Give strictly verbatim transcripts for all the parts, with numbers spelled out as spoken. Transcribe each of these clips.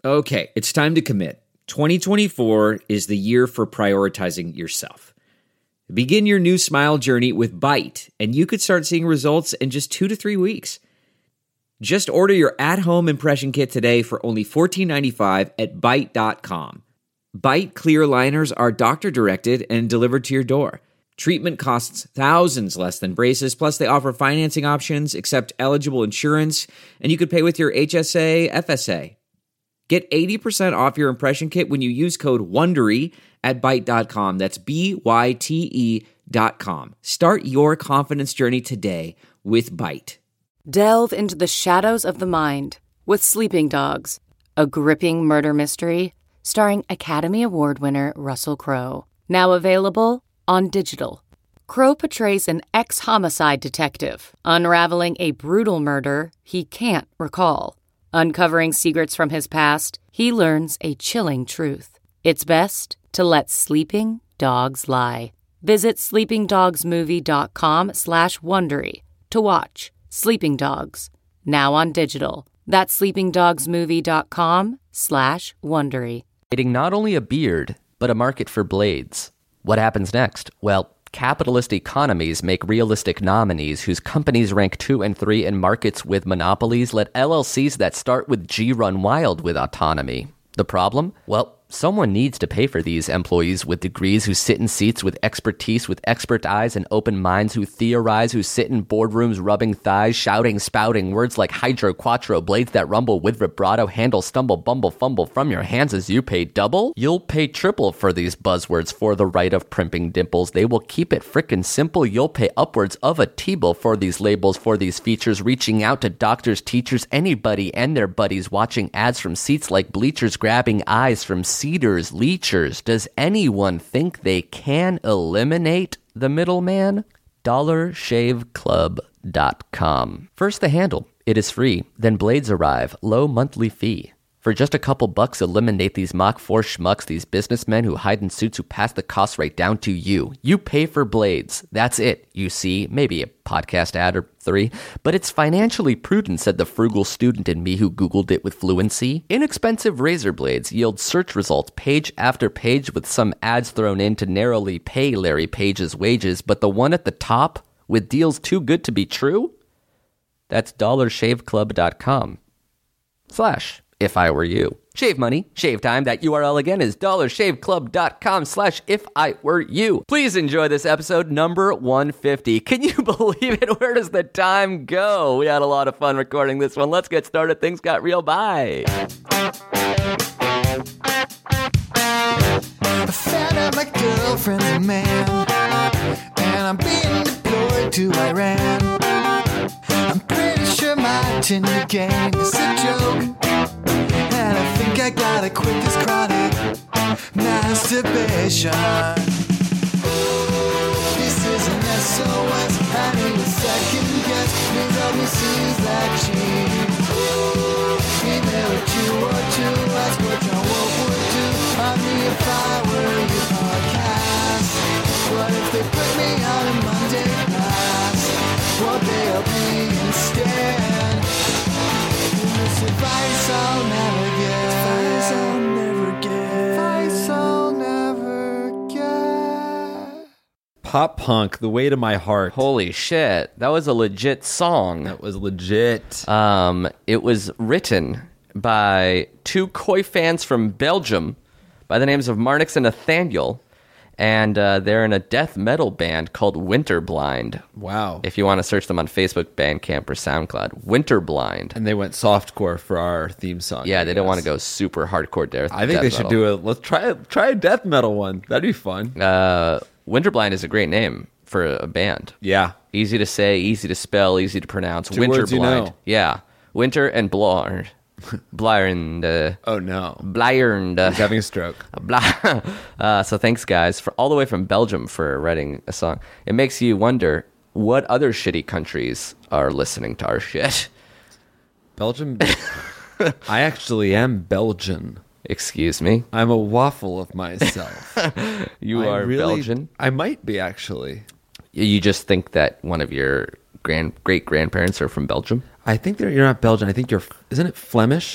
Okay, it's time to commit. twenty twenty-four is the year for prioritizing yourself. Begin your new smile journey with Byte, and you could start seeing results in just two to three weeks. Just order your at-home impression kit today for only fourteen ninety-five at byte dot com. Byte clear aligners are doctor-directed and delivered to your door. Treatment costs thousands less than braces, plus they offer financing options, accept eligible insurance, and you could pay with your H S A, F S A. Get eighty percent off your impression kit when you use code WONDERY at byte dot com. That's B Y T E dot com. Start your confidence journey today with Byte. Delve into the shadows of the mind with Sleeping Dogs, a gripping murder mystery starring Academy Award winner Russell Crowe. Now available on digital. Crowe portrays an ex-homicide detective unraveling a brutal murder he can't recall. Uncovering secrets from his past, he learns a chilling truth. It's best to let sleeping dogs lie. Visit sleepingdogsmovie.com slash Wondery to watch Sleeping Dogs, now on digital. That's sleepingdogsmovie.com slash Wondery. Creating not only a beard, but a market for blades. What happens next? Well, capitalist economies make realistic nominees whose companies rank two and three in markets with monopolies let L L Cs that start with G run wild with autonomy. The problem? Well, someone needs to pay for these employees with degrees who sit in seats with expertise, with expert eyes and open minds, who theorize, who sit in boardrooms rubbing thighs, shouting, spouting words like hydro, quattro, blades that rumble with vibrato, handle, stumble, bumble, fumble from your hands as you pay double? You'll pay triple for these buzzwords for the right of primping dimples. They will keep it frickin' simple. You'll pay upwards of a T-bill for these labels, for these features, reaching out to doctors, teachers, anybody and their buddies, watching ads from seats like bleachers, grabbing eyes from Cedars, leechers. Does anyone think they can eliminate the middleman? dollar shave club dot com. First, the handle. It is free. Then blades arrive. Low monthly fee. For just a couple bucks, eliminate these Mach four schmucks, these businessmen who hide in suits who pass the cost right down to you. You pay for blades. That's it. You see, maybe a podcast ad or three. But it's financially prudent, said the frugal student in me who Googled it with fluency. Inexpensive razor blades yield search results page after page with some ads thrown in to narrowly pay Larry Page's wages. But the one at the top with deals too good to be true? That's dollar shave club dot com slash if I were you. Shave money, shave time. That U R L again is dollar shave club dot com slash if I were you. Please enjoy this episode number one fifty. Can you believe it? Where does the time go? We had a lot of fun recording this one. Let's get started. Things got real. Bye. I found out my girlfriend's a man, and I'm being deployed to Iran. I'm pretty sure my tenure game is a joke, and I think I gotta quit this chronic masturbation. This is an S O S, I need a second guess. Please help me seize that cheese. Email a two or two, ask what John Wolf would do on me if I were your podcast. What if they put me on a Monday class? What they'll be instead? This advice I'll never get. Advice I'll never get. Advice I'll never get. Pop punk, The Way to My Heart. Holy shit. That was a legit song. That was legit. Um, it was written by two Koi fans from Belgium by the names of Marnix and Nathaniel. And uh, they're in a death metal band called Winterblind. Wow. If you want to search them on Facebook, Bandcamp, or SoundCloud. Winterblind. And they went softcore for our theme song. Yeah, I they guess. don't want to go super hardcore death I think death they should metal. do it. Let's try try a death metal one. That'd be fun. Uh, Winterblind is a great name for a band. Yeah. Easy to say, easy to spell, easy to pronounce. Two Winterblind. words you know. Yeah. Winter and Blard. Blind. Uh, Oh, no. Blind. He's having a stroke. Blah. Uh, so thanks, guys, for all the way from Belgium for writing a song. It makes you wonder what other shitty countries are listening to our shit. Belgium? I actually am Belgian. Excuse me? I'm a waffle of myself. You I are really- Belgian? I might be, actually. You just think that one of your grand great-grandparents are from Belgium? I think that you're not Belgian. I think you're... Isn't it Flemish?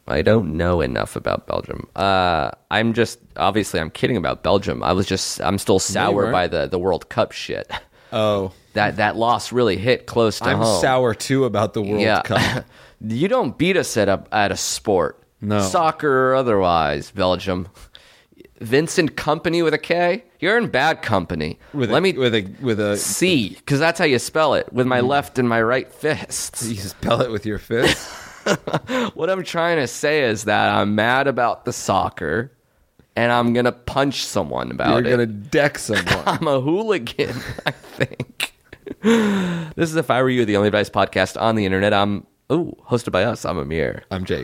I don't know enough about Belgium. Uh, I'm just obviously I'm kidding about Belgium. I was just I'm still sour weren't. by the, the World Cup shit. Oh, That that loss really hit close to I'm home. sour too about the World yeah. Cup. You don't beat us at a at a sport, No. soccer or otherwise. Belgium, Vincent Company with a K. You're in bad company. With Let a, me with a with a C, because that's how you spell it with my left and my right fists. you spell it with your fist. What I'm trying to say is that I'm mad about the soccer, and I'm gonna punch someone about You're it. gonna deck someone. I'm a hooligan, I think. This is If I Were You, the only advice podcast on the internet. I'm ooh, hosted by us. I'm Amir. I'm Jake.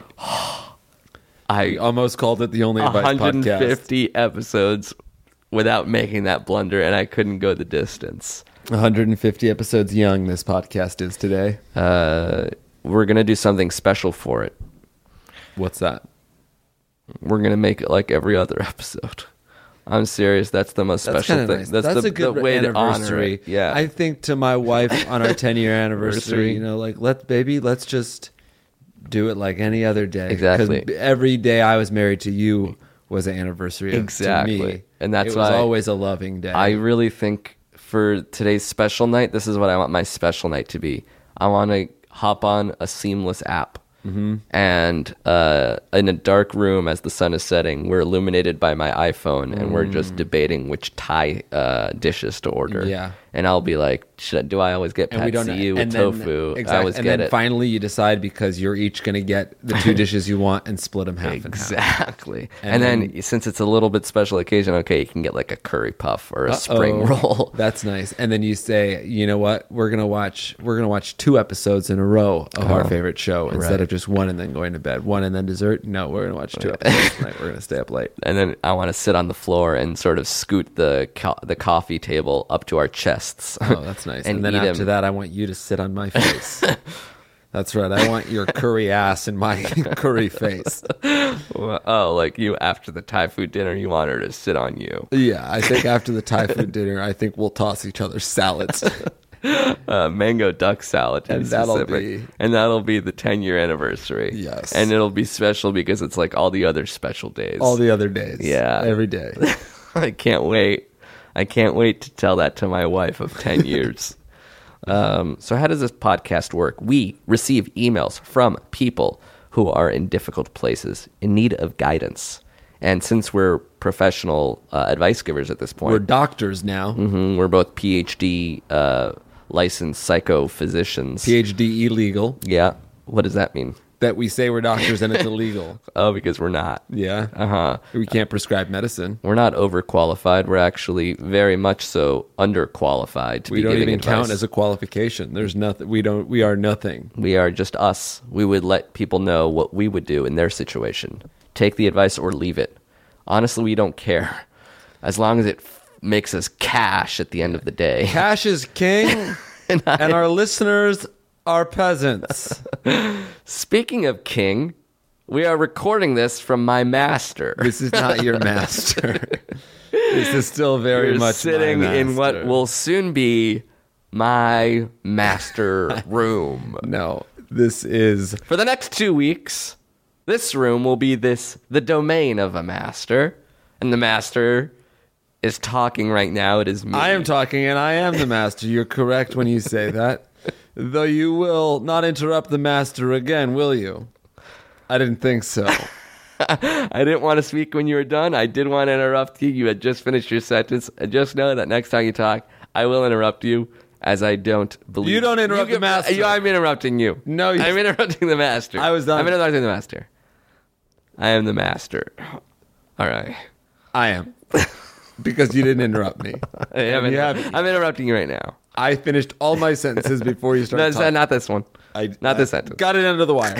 I We almost called it the only advice one hundred podcast. fifty episodes without making that blunder, and I couldn't go the distance. one hundred fifty episodes young. This podcast is today. Uh, we're gonna do something special for it. What's that? We're gonna make it like every other episode. I'm serious. That's the most special kinda thing. nice. That's, That's the, a good the way to honor anniversary. it. Yeah, I think to my wife on our ten year anniversary, you know, like let baby, let's just do it like any other day. Exactly. 'Cause every day I was married to you was an anniversary. of- Exactly. To me. And that's it was why always a loving day. I really think for today's special night, this is what I want my special night to be. I want to hop on a Seamless app. Mm-hmm. And uh, in a dark room as the sun is setting, we're illuminated by my iPhone, and we're just debating which Thai uh, dishes to order. Yeah. And I'll be like, should I, do I always get and we don't patsy with and then- tofu? I exactly, always and get then it. finally you decide because you're each going to get the two dishes you want and split them half and half. Exactly. And And, then, then- since it's a little bit special occasion, okay, you can get like a curry puff or a spring Uh-oh. roll. That's nice. And then you say, you know what? We're gonna watch. We're gonna watch two episodes in a row of our favorite show instead right. of just one and then going to bed. One and then dessert. No, we're gonna watch two episodes tonight. We're gonna stay up late. And then I want to sit on the floor and sort of scoot the co- the coffee table up to our chests. Oh, that's nice. And And, then eat after 'em. that, I want you to sit on my face. That's right. I want your curry ass in my curry face. Oh, like you after the Thai food dinner, you want her to sit on you. Yeah, I think after the Thai food dinner, I think we'll toss each other salads. Uh, mango duck salad, to be And that'll specific. be- and that'll be the ten year anniversary. Yes. and it'll be special because it's like all the other special days. All the other days. Yeah. every day. I can't wait. I can't wait to tell that to my wife of ten years. Um, so how does this podcast work? We receive emails from people who are in difficult places, in need of guidance. And since we're professional uh, advice givers at this point, We're doctors now. mhm, we're both P H D uh, licensed psychophysicians. PhD illegal. Yeah. What does that mean? That we say we're doctors and it's illegal. Oh, because we're not. Yeah. Uh-huh. We can't prescribe medicine. We're not overqualified. We're actually very much so underqualified to We be don't giving even advice. count as a qualification. There's nothing. We don't. We are nothing. We are just us. We would let people know what we would do in their situation. Take the advice or leave it. Honestly, we don't care. As long as it f- makes us cash at the end of the day. Cash is king, and, our listeners are peasants. Speaking of king, we are recording this from my master. This is not your master. This is still very We're much sitting my in what master. will soon be my master room. No, this is For the next two weeks, this room will be this the domain of a master, and the master is talking right now. It is me. I am talking and I am the master. You're correct when you say that. Though you will not interrupt the master again, will you? I didn't think so. I didn't want to speak when you were done. I did want to interrupt you. You had just finished your sentence. And just know that next time you talk, I will interrupt you, as I don't believe You don't interrupt You the master. You, I'm interrupting you. No, you- I'm interrupting the master. I was done. I'm interrupting the master. I am the master. All right. I am. Because you didn't interrupt me. I am And you inter- have- I'm interrupting you right now. I finished all my sentences before you No, started it's talking. not this one. I, not I this sentence. Got it under the wire.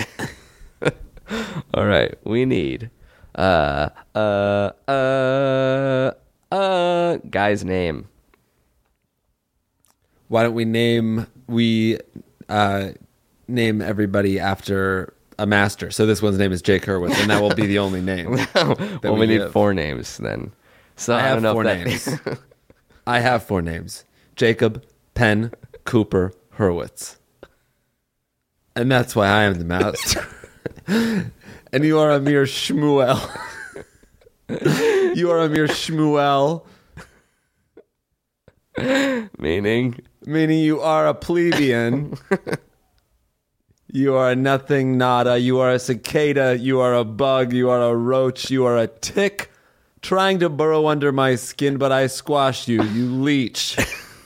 All right, we need uh uh uh uh guy's name. Why don't we name we uh, name everybody after a master? So this one's name is Jake Hurwitz, and that will be the only name. that well, we, need give. four names then. So I I, have don't know four if that names. I have four names: Jacob, Penn, Cooper, Hurwitz, and that's why I am the master. and you are a mere Shmuel. You are a mere Shmuel, Meaning? meaning you are a plebeian. You are a nothing, nada. You are a cicada. You are a bug. You are a roach. You are a tick trying to burrow under my skin, but I squashed you. You leech.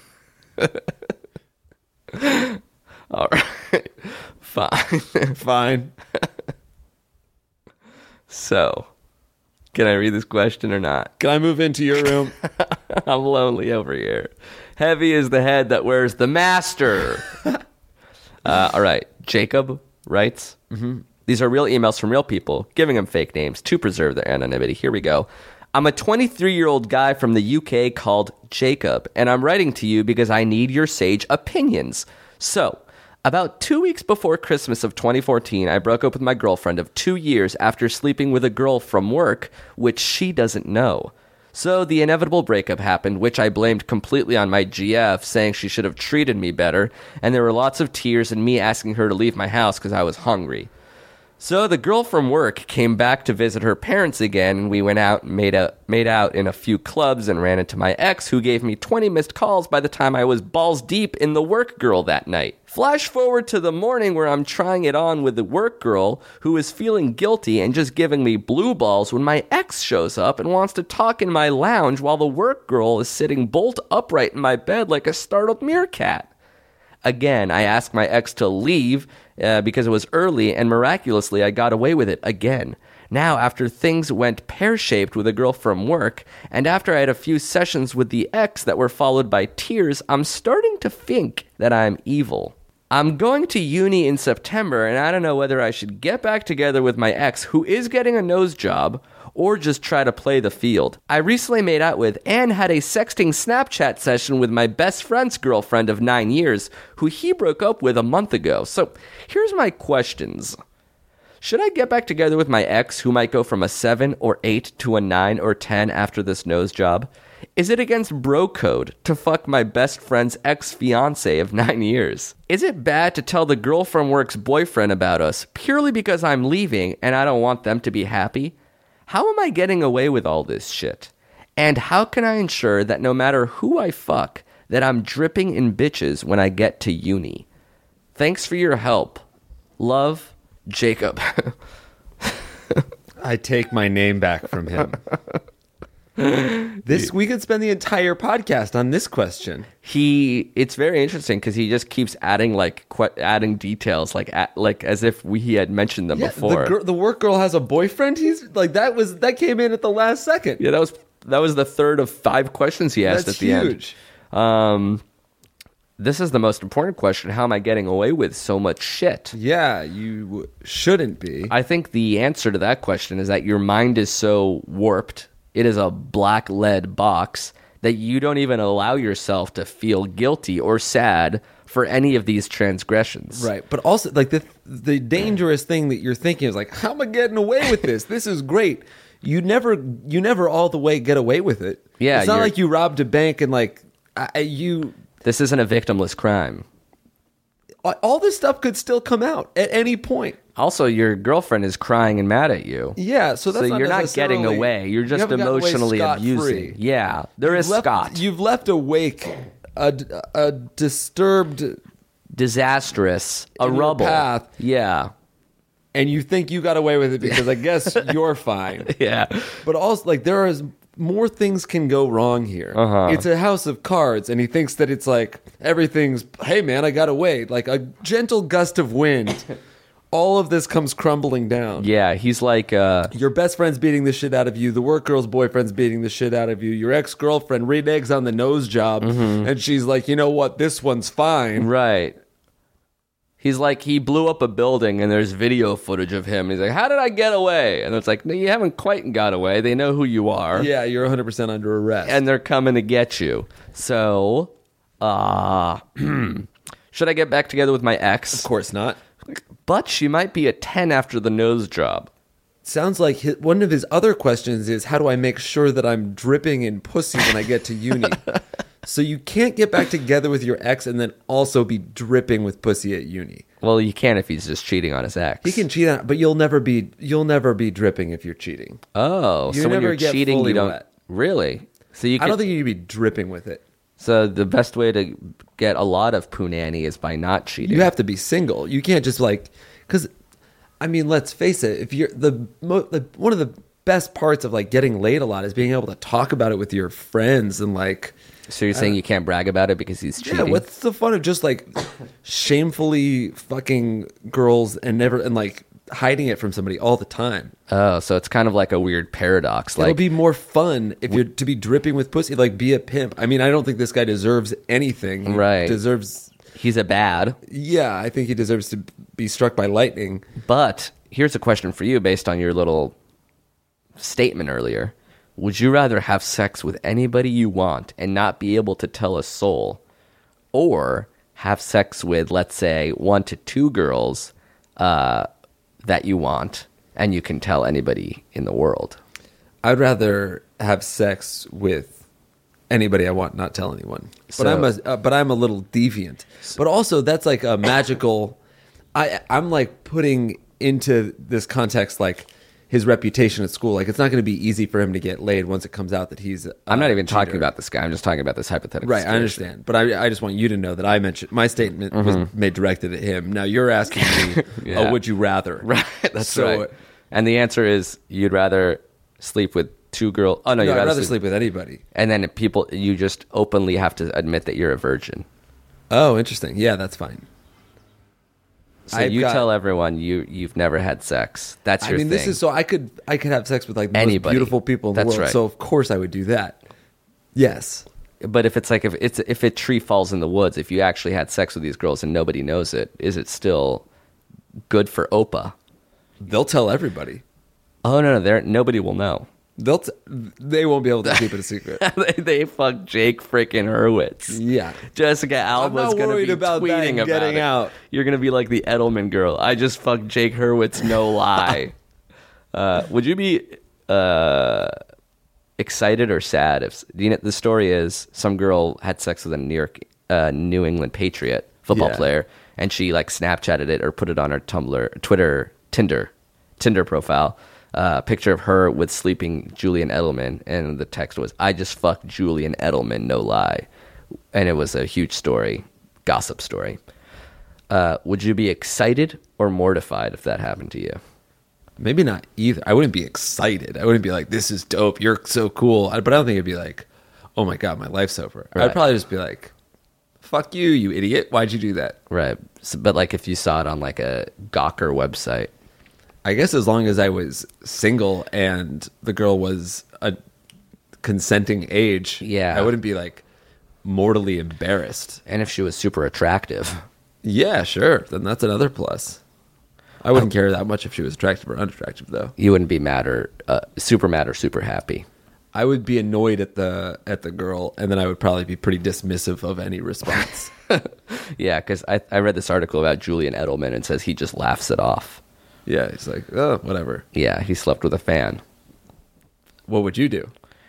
All right. Fine. Fine. So, can I read this question or not? Can I move into your room? I'm lonely over here. Heavy is the head that wears the master. uh, all right. Jacob writes, mm-hmm. These are real emails from real people, giving them fake names to preserve their anonymity. Here we go. I'm a twenty-three-year-old guy from the U K called Jacob, and I'm writing to you because I need your sage opinions. So, about two weeks before Christmas of twenty fourteen, I broke up with my girlfriend of two years after sleeping with a girl from work, which she doesn't know. So the inevitable breakup happened, which I blamed completely on my G F, saying she should have treated me better, and there were lots of tears and me asking her to leave my house because I was hungry. So the girl from work came back to visit her parents again, and we went out and made, a, made out in a few clubs and ran into my ex, who gave me twenty missed calls by the time I was balls deep in the work girl that night. Flash forward to the morning where I'm trying it on with the work girl, who is feeling guilty and just giving me blue balls when my ex shows up and wants to talk in my lounge while the work girl is sitting bolt upright in my bed like a startled meerkat. Again, I asked my ex to leave uh, because it was early, and miraculously I got away with it again. Now, after things went pear-shaped with a girl from work, and after I had a few sessions with the ex that were followed by tears, I'm starting to think that I'm evil. I'm going to uni in September, and I don't know whether I should get back together with my ex, who is getting a nose job, or just try to play the field. I recently made out with and had a sexting Snapchat session with my best friend's girlfriend of nine years, who he broke up with a month ago. So here's my questions. Should I get back together with my ex, who might go from a seven or eight to a nine or ten after this nose job? Is it against bro code to fuck my best friend's ex-fiance of nine years? Is it bad to tell the girl from work's boyfriend about us purely because I'm leaving and I don't want them to be happy? How am I getting away with all this shit? And how can I ensure that no matter who I fuck, that I'm dripping in bitches when I get to uni? Thanks for your help. Love, Jacob. I take my name back from him. This we could spend the entire podcast on this question. He, it's very interesting because he just keeps adding like qu- adding details, like at, like as if we he had mentioned them Yeah, before. The, gir- the work girl has a boyfriend. He's like that was that came in at the last second. Yeah, that was that was the third of five questions he asked That's at the huge. end. Um, this is the most important question. How am I getting away with so much shit? Yeah, you shouldn't be. I think the answer to that question is that your mind is so warped. It is a black lead box that you don't even allow yourself to feel guilty or sad for any of these transgressions. Right, but also like the the dangerous thing that you're thinking is like, how am I getting away with this? This is great. You never you never all the way get away with it. Yeah, it's not you're- like you robbed a bank and like I, you. This isn't a victimless crime. All this stuff could still come out at any point. Also, your girlfriend is crying and mad at you. Yeah, so that's so not you're not getting necessarily- away. You're you just haven't gotten away emotionally scot-free. abusing. Yeah, there is You've left, Scott. You've left awake a, a disturbed, Disastrous. A In your rubble. path. Yeah. and you think you got away with it because I guess you're fine. Yeah. But also, like, there is more things can go wrong here. Uh-huh. It's a house of cards, and he thinks that it's like everything's, hey man, I got away. Like a gentle gust of wind. All of this comes crumbling down. Yeah, he's like, uh, Your best friend's beating the shit out of you. The work girl's boyfriend's beating the shit out of you. Your ex-girlfriend reneges on the nose job, and she's like, you know what? This one's fine. right. He's like, he blew up a building and there's video footage of him. He's like, how did I get away? And it's like, no, you haven't quite got away. They know who you are. Yeah, you're one hundred percent under arrest. And they're coming to get you. So, uh, should I get back together with my ex? of course not. But she might be a ten after the nose job. Sounds like his, one of his other questions is, how do I make sure that I'm dripping in pussy when I get to uni? So you can't get back together with your ex and then also be dripping with pussy at uni. Well, you can if he's just cheating on his ex. He can cheat on, but you'll never be you'll never be dripping if you're cheating. Oh, You so when never you're get cheating, fully you don't wet. really. So you. Can, I don't think you need to be dripping with it. So the best way to get a lot of punani is by not cheating. You have to be single. You can't just like because, I mean, let's face it. If you're the, mo- the one of the best parts of like getting laid a lot is being able to talk about it with your friends and like. So you're saying you can't brag about it because he's cheating? Yeah, what's the fun of just like shamefully fucking girls and never and like hiding it from somebody all the time? Oh, so it's kind of like a weird paradox. It'll Like, be more fun if you're to be dripping with pussy, like be a pimp. I mean, I don't think this guy deserves anything. He Right. Deserves. he's a bad. Yeah, I think he deserves to be struck by lightning. But here's a question for you based on your little statement earlier. Would you rather have sex with anybody you want and not be able to tell a soul, or have sex with, let's say, one to two girls uh, that you want and you can tell anybody in the world? I'd rather have sex with anybody I want, not tell anyone. But So- I'm a uh, but I'm a little deviant. But also, that's like a magical. I I'm like putting into this context like his reputation at school. Like it's not going to be easy for him to get laid once it comes out that he's. A I'm not even cheater. talking about this guy. I'm just talking about this hypothetical Right, I situation. understand, but I, I just want you to know that I mentioned my statement was made directed at him. Now you're asking me, Yeah. oh, would you rather? Right, that's So, right. And the answer is you'd rather sleep with two girls. Oh, no, No, you'd I'd rather, rather sleep with anybody. And then if people, you just openly have to admit that you're a virgin. Oh, interesting. Yeah, that's fine. So I've you got- tell everyone you you've never had sex. That's your I mean, thing. this is so I could I could have sex with like the Anybody. most beautiful people in the That's world. right. So of course I would do that. Yes. But if it's like if it's if a tree falls in the woods, if you actually had sex with these girls and nobody knows it, is it still good for Opa? They'll tell everybody. Oh no, no, there nobody will know. They'll t- they won't be able to keep it a secret. they, they fuck Jake freaking Hurwitz. Yeah. Jessica Alba's not gonna worried be about that tweeting about getting it. out. You're gonna be like the Edelman girl. I just fucked Jake Hurwitz, no lie. uh, would you be uh, excited or sad if you know, the story is some girl had sex with a New York, uh, New England Patriot football Yeah. player, and she like Snapchatted it or put it on her Tumblr, Twitter, Tinder, Tinder profile. Uh, picture of her with sleeping Julian Edelman, and the text was, "I just fucked Julian Edelman, no lie," and it was a huge story, gossip story. Uh, would you be excited or mortified if that happened to you? Maybe not either. I wouldn't be excited. I wouldn't be like, this is dope. You're so cool. I- But I don't think it'd be like, oh my God, my life's over. Right. I'd probably just be like, fuck you, you idiot. Why'd you do that? Right, so, but like if you saw it on like a Gawker website, I guess as long as I was single and the girl was a consenting age, Yeah. I wouldn't be like mortally embarrassed. and if she was super attractive, Yeah, sure. Then that's another plus. I wouldn't care that much if she was attractive or unattractive, though. you wouldn't be mad or uh, super mad or super happy. I would be annoyed at the at the girl, and then I would probably be pretty dismissive of any response. Yeah, because I, I read this article about Julian Edelman and it says he just laughs it off. Yeah, it's like, oh, whatever. Yeah, he slept with a fan. What would you do?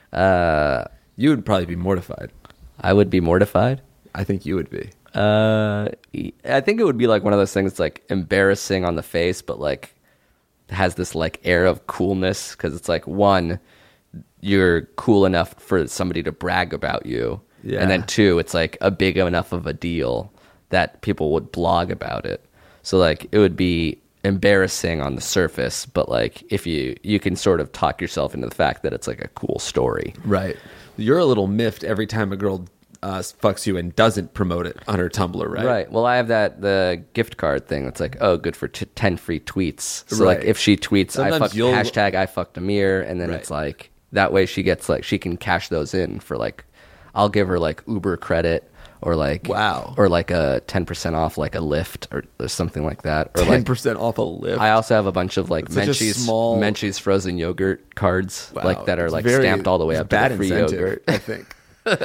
Uh, You would probably be mortified. I would be mortified. I think you would be. Uh, I think it would be like one of those things, like embarrassing on the face, but like has this like air of coolness because it's like one, you're cool enough for somebody to brag about you, Yeah. and then two, it's like a big enough of a deal that people would blog about it. So like it would be embarrassing on the surface, but like if you you can sort of talk yourself into the fact that it's like a cool story. Right. You're a little miffed every time a girl uh, fucks you and doesn't promote it on her Tumblr, right? Right. Well, I have that the gift card thing. It's like, oh, good for t- ten free tweets. So like, Right. if she tweets, I Sometimes fucked you'll- hashtag I fucked Amir, and then Right. it's like that way she gets like she can cash those in for like, I'll give her like Uber credit or like Wow. or like a ten percent off like a Lyft or, or something like that. Or ten like percent off a lift. I also have a bunch of like It's such a Menchie's small- Menchie's frozen yogurt cards Wow. like that are It's like very- stamped all the way it's up to bad the free incentive, yogurt. I think.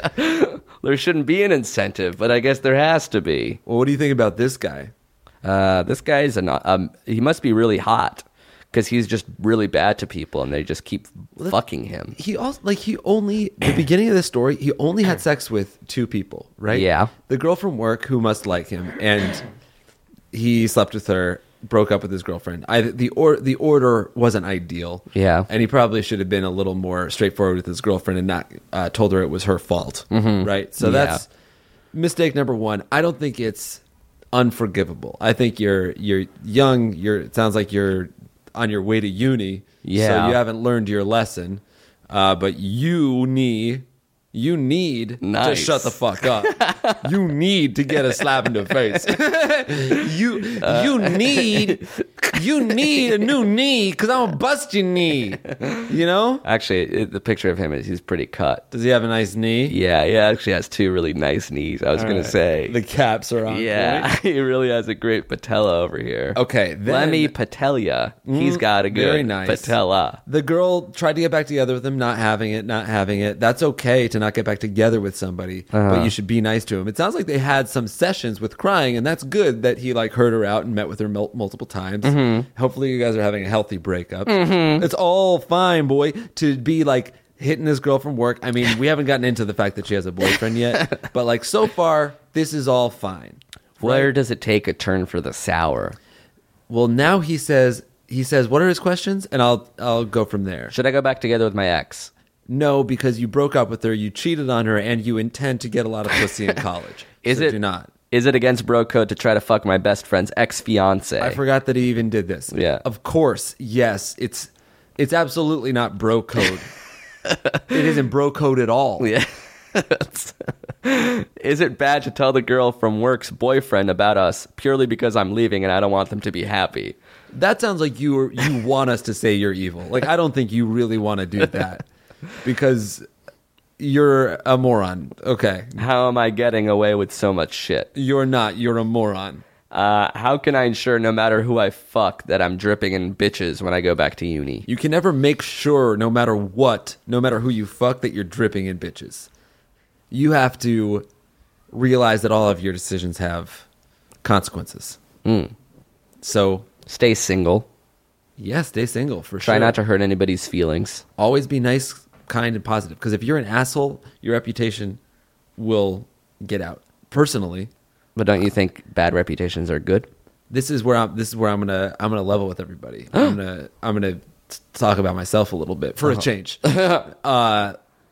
There shouldn't be an incentive, but I guess there has to be. Well, what do you think about this guy? Uh, this guy's an um, he must be really hot because he's just really bad to people, and they just keep fucking him. He also like he only the beginning of the story. He only had sex with two people, right? Yeah. The girl from work who must like him, and he slept with her. Broke up with his girlfriend. I the or the order wasn't ideal. Yeah. And he probably should have been a little more straightforward with his girlfriend and not uh, told her it was her fault. Mm-hmm. Right. So Yeah. that's mistake number one. I don't think it's unforgivable. I think you're you're young. You're it sounds like you're on your way to uni. Yeah. So you haven't learned your lesson. Uh, but you need you need Nice. to shut the fuck up. You need to get a slap in the face. you you need you need a new knee because I'm gonna bust your knee. You know? Actually, it, the picture of him is he's pretty cut. Does he have a nice knee? Yeah, he actually has two really nice knees. I was All gonna right. say. The caps are on. yeah, point. he really has a great patella over here. Okay, then- Lemmy Patelia. He's got a good very nice. patella. The girl tried to get back together with him, not having it, not having it. That's okay to not get back together with somebody, Uh-huh. but you should be nice to him. It sounds like they had some sessions with crying, and that's good that he like heard her out and met with her mul- multiple times. Mm-hmm. Hopefully, you guys are having a healthy breakup. It's all fine, boy, to be like hitting this girl from work. I mean, we haven't gotten into the fact that she has a boyfriend yet, but like so far, this is all fine. Where does it take a turn for the sour? Well, now he says he says, "What are his questions?" And I'll I'll go from there. Should I go back together with my ex? No, because you broke up with her, you cheated on her, and you intend to get a lot of pussy in college. Is So it do not? Is it against bro code to try to fuck my best friend's ex fiance? I forgot that he even did this. Yeah. Of course, yes. It's it's absolutely not bro code. It isn't bro code at all. Yeah. Is it bad to tell the girl from work's boyfriend about us purely because I'm leaving and I don't want them to be happy? That sounds like you are, you want us to say you're evil. Like I don't think you really want to do that because you're a moron. Okay, How am I getting away with so much shit? you're not. You're a moron. Uh, how can I ensure no matter who I fuck that I'm dripping in bitches when I go back to uni? You can never make sure, no matter what, no matter who you fuck, that you're dripping in bitches. You have to realize that all of your decisions have consequences. Mm. So, Stay single. yeah, stay single for Try sure. not to hurt anybody's feelings. Always be nice, kind, and positive. Because if you're an asshole, your reputation will get out. Personally, But don't you think bad reputations are good? this is where I'm. This is where I'm gonna. I'm gonna level with everybody. I'm gonna. I'm gonna t- talk about myself a little bit for a change. uh,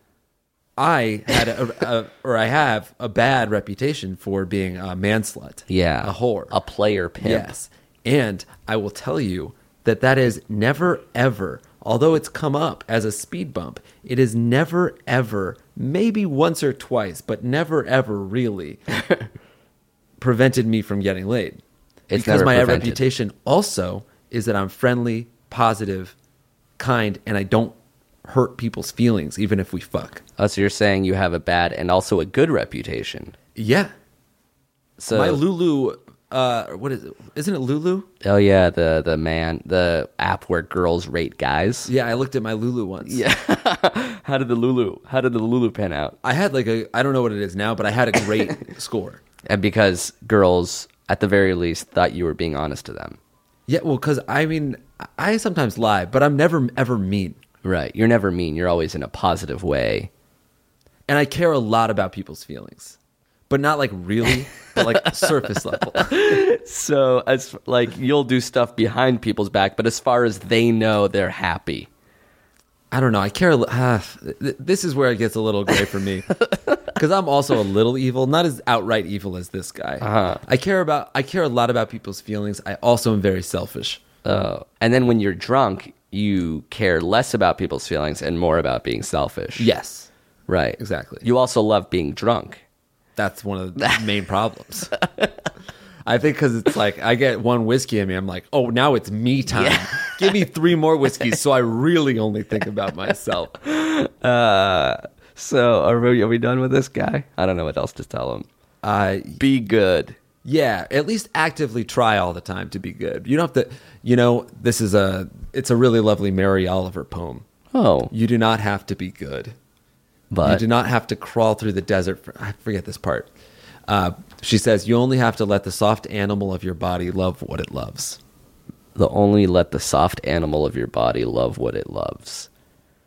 I had a, a, or I have a bad reputation for being a manslut. Yeah. a whore, A player pimp. Yes, and I will tell you that that is never ever. Although it's come up as a speed bump, it is never ever, maybe once or twice, but never ever really prevented me from getting laid. It's because never my prevented. reputation also is that I'm friendly, positive, kind, and I don't hurt people's feelings, even if we fuck. Oh, so you're saying you have a bad and also a good reputation. Yeah. So my Lulu, uh, what is it? Isn't it Lulu? Oh yeah, the the man, the app where girls rate guys. Yeah, I looked at my Lulu once. Yeah. How did the Lulu? How did the Lulu pan out? I had like a, I don't know what it is now, but I had a great score. And because girls, at the very least, thought you were being honest to them. Yeah, well, because I mean, I sometimes lie, but I'm never ever mean. Right. You're never mean. You're always in a positive way. And I care a lot about people's feelings, but not like really, but like surface level. So as like you'll do stuff behind people's back, but as far as they know, they're happy. I don't know. I care. a li- Uh, th- this is where it gets a little gray for me, because I'm also a little evil, not as outright evil as this guy. Uh-huh. I care about. I care a lot about people's feelings. I also am very selfish. Oh. And then when you're drunk, you care less about people's feelings and more about being selfish. Yes, Right. exactly. You also love being drunk. That's one of the main problems. I think because it's like I get one whiskey in me, I'm like, oh, now it's me time. Give me three more whiskeys, so I really only think about myself. Uh, so are we, are we done with this guy? I don't know what else to tell him. Uh, Be good. yeah, at least actively try all the time to be good. You don't have to. You know, this is a. It's a really lovely Mary Oliver poem. Oh, You do not have to be good. You but do not have to crawl through the desert. For, I forget this part. Uh, she says, you only have to let the soft animal of your body love what it loves. the only let the soft animal of your body love what it loves.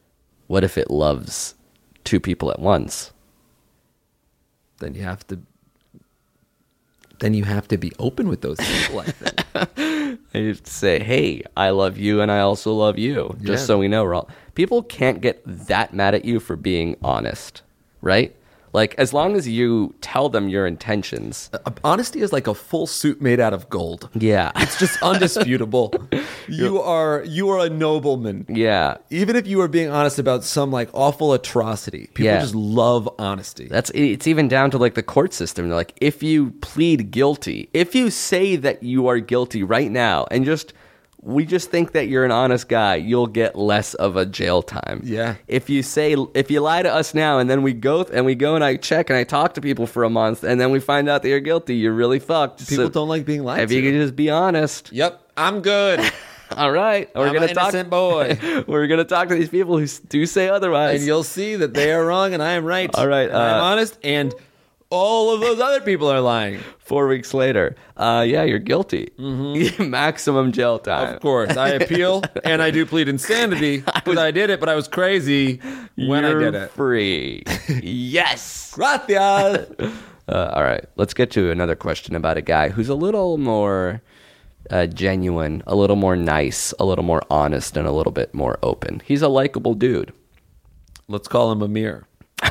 What if it loves two people at once? Then you have to. Then you have to be open with those people. I think. And you have to say, hey, I love you and I also love you. Just Yeah. so we know, we're all... People can't get that mad at you for being honest, right? Like, as long as you tell them your intentions. Uh, Honesty is like a full suit made out of gold. Yeah. It's just undisputable. you are you are a nobleman. Yeah. Even if you are being honest about some like awful atrocity, people Yeah. just love honesty. That's it's even down to like the court system. They're like, if you plead guilty, if you say that you are guilty right now and just we just think that you're an honest guy, you'll get less of a jail time. Yeah. If you say if you lie to us now and then we go and we go and I check and I talk to people for a month and then we find out that you're guilty, you're really fucked. People So don't like being lied if to. you could just be honest. Yep, I'm good. All right. We're I'm gonna an talk innocent boy. We're gonna talk to these people who s- do say otherwise. And you'll see that they are wrong and I am right. All right, And I'm uh, honest and all of those other people are lying. Four weeks later, uh, yeah, you're guilty. Mm-hmm. Maximum jail time. Of course. I appeal and I do plead insanity because I did it, but I was crazy when You're I did it. free. Yes. Gracias. Uh, all right, let's get to another question about a guy who's a little more uh, genuine, a little more nice, a little more honest, and a little bit more open. He's a likable dude. Let's call him Amir.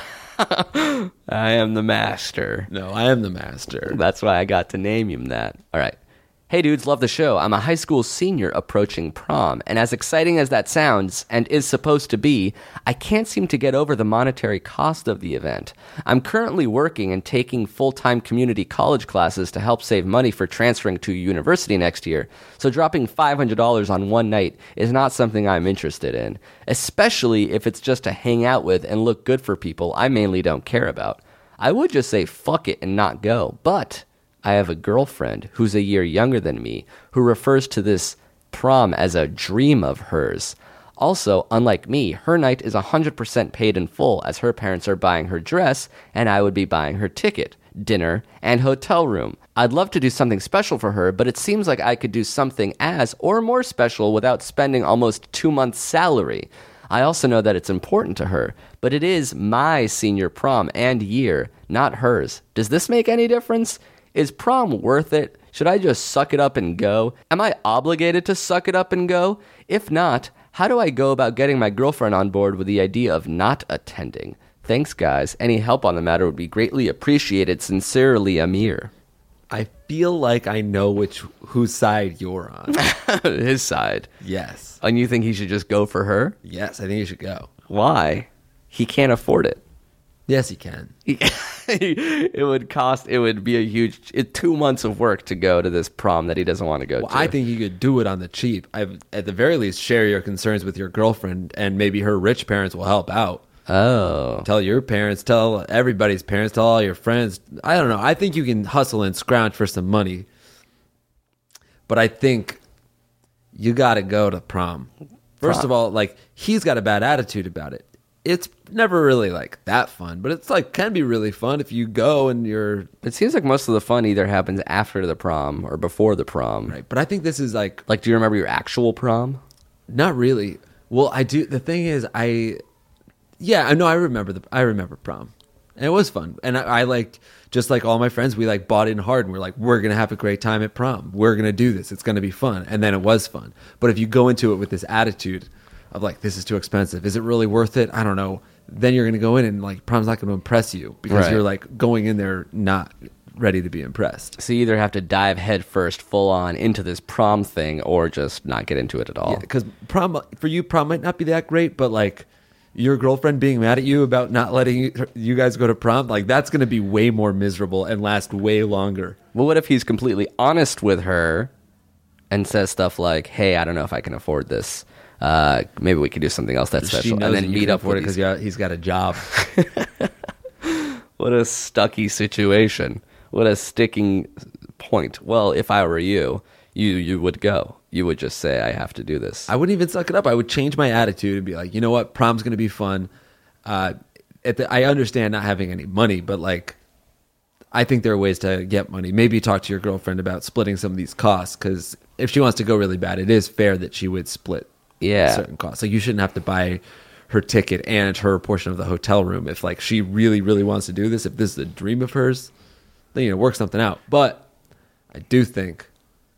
I am the master. No, I am the master. That's why I got to name him that. All right. Hey dudes, love the show. I'm a high school senior approaching prom, and as exciting as that sounds, and is supposed to be, I can't seem to get over the monetary cost of the event. I'm currently working and taking full-time community college classes to help save money for transferring to university next year, so dropping five hundred dollars on one night is not something I'm interested in, especially if it's just to hang out with and look good for people I mainly don't care about. I would just say fuck it and not go, but I have a girlfriend who's a year younger than me who refers to this prom as a dream of hers. Also, unlike me, her night is one hundred percent paid in full as her parents are buying her dress and I would be buying her ticket, dinner, and hotel room. I'd love to do something special for her, but it seems like I could do something as or more special without spending almost two months' salary. I also know that it's important to her, but it is my senior prom and year, not hers. Does this make any difference? Is prom worth it? Should I just suck it up and go? Am I obligated to suck it up and go? If not, how do I go about getting my girlfriend on board with the idea of not attending? Thanks, guys. Any help on the matter would be greatly appreciated. Sincerely, Amir. I feel like I know which whose side you're on. His side. Yes. And you think he should just go for her? Yes, I think you should go. Why? He can't afford it. Yes, you can. It would cost, it would be a huge, it, two months of work to go to this prom that he doesn't want to go Well, to. I think you could do it on the cheap. I've, at the very least, share your concerns with your girlfriend, and maybe her rich parents will help out. Oh. Tell your parents, tell everybody's parents, tell all your friends. I don't know. I think you can hustle and scrounge for some money. But I think you got to go to prom. First Prom. of all, like, he's got a bad attitude about it. It's never really like that fun, but it's like can be really fun if you go and you're It seems like most of the fun either happens after the prom or before the prom. right. But I think this is like Like, do you remember your actual prom? not really. Well, I do. The thing is, I yeah, I know. I remember the I remember prom, and it was fun. And I, I liked just like all my friends. We like bought in hard, and we're like, we're gonna have a great time at prom. We're gonna do this. It's gonna be fun. And then it was fun. But if you go into it with this attitude of like, this is too expensive, is it really worth it? I don't know. Then you're gonna go in and like prom's not gonna impress you because Right. you're like going in there not ready to be impressed. So you either have to dive headfirst, full on into this prom thing, or just not get into it at all. Because prom for you, prom might not be that great, but like your girlfriend being mad at you about not letting you, you guys go to prom, like that's going to be way more miserable and last way longer. Well, what if he's completely honest with her and says stuff like, "Hey, I don't know if I can afford this. Uh, maybe we could do something else that's She special," knows and that then you meet can up afford with it these. because he's got a job. What a stucky situation. What a sticking point. Well, if I were you, you you would go. You would just say, "I have to do this." I wouldn't even suck it up. I would change my attitude and be like, you know what, prom's going to be fun. Uh, at the, I understand not having any money, but like, I think there are ways to get money. Maybe talk to your girlfriend about splitting some of these costs because if she wants to go really bad, it is fair that she would split Yeah. certain costs. Like you shouldn't have to buy her ticket and her portion of the hotel room. If like she really, really wants to do this, if this is a dream of hers, then you know work something out. But I do think